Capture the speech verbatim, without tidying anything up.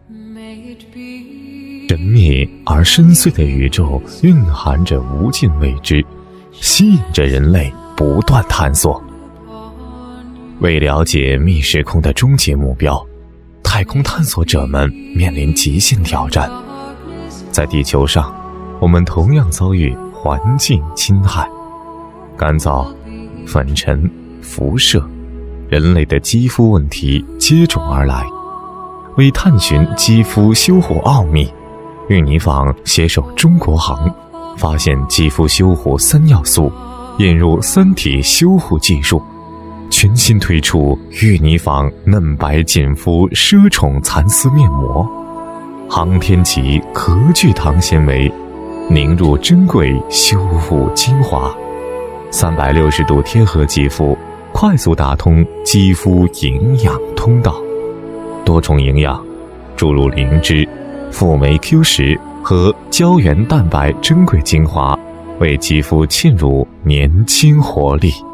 神秘而深邃的宇宙蕴含着无尽未知，吸引着人类不断探索。为了解密时空的终极目标，太空探索者们面临极限挑战。在地球上，我们同样遭遇环境侵害，干燥、粉尘、辐射，人类的肌肤问题接踵而来。为探寻肌肤修护奥秘，玉泥坊携手中国行，发现肌肤修护三要素，引入三体修护技术，全新推出玉泥坊嫩白紧肤奢宠蚕丝面膜，航天级壳聚糖纤维凝入珍贵修护精华，三百六十度贴合肌肤，快速打通肌肤营养通道，多重营养注入灵芝、辅酶 Q 十和胶原蛋白珍贵精华，为肌肤沁入年轻活力。